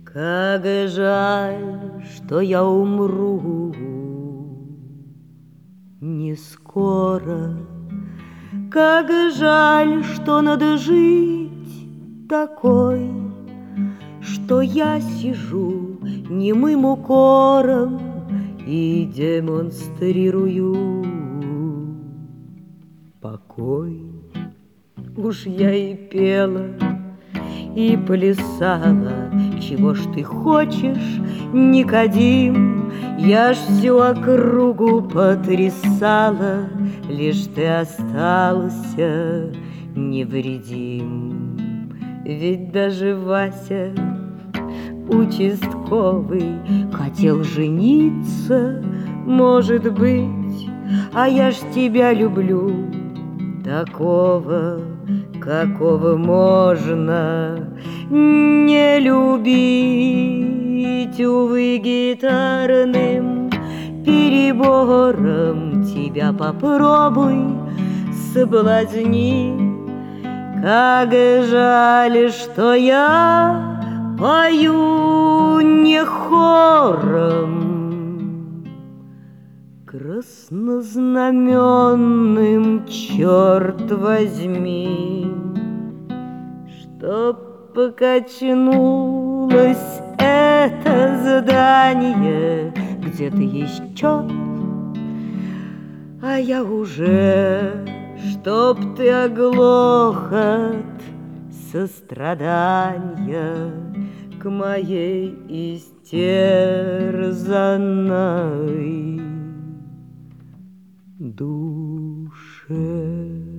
Как жаль, что я умру не скоро. Как жаль, что надо жить такой, что я сижу немым укором и демонстрирую покой. Уж я и пела, и плясала, чего ж ты хочешь, Никодим? Я ж всю округу потрясала, лишь ты остался невредим. Ведь даже Вася участковый хотел жениться, может быть, а я ж тебя люблю, такого, какого можно не любить. Увы, гитарным перебором тебя попробуй соблазни. Как жаль, что я пою не хором, краснознаменным, черт возьми, чтоб покачнулось это здание где-то еще, а я уже, чтоб ты оглох от сострадания к моей истерзанной душе.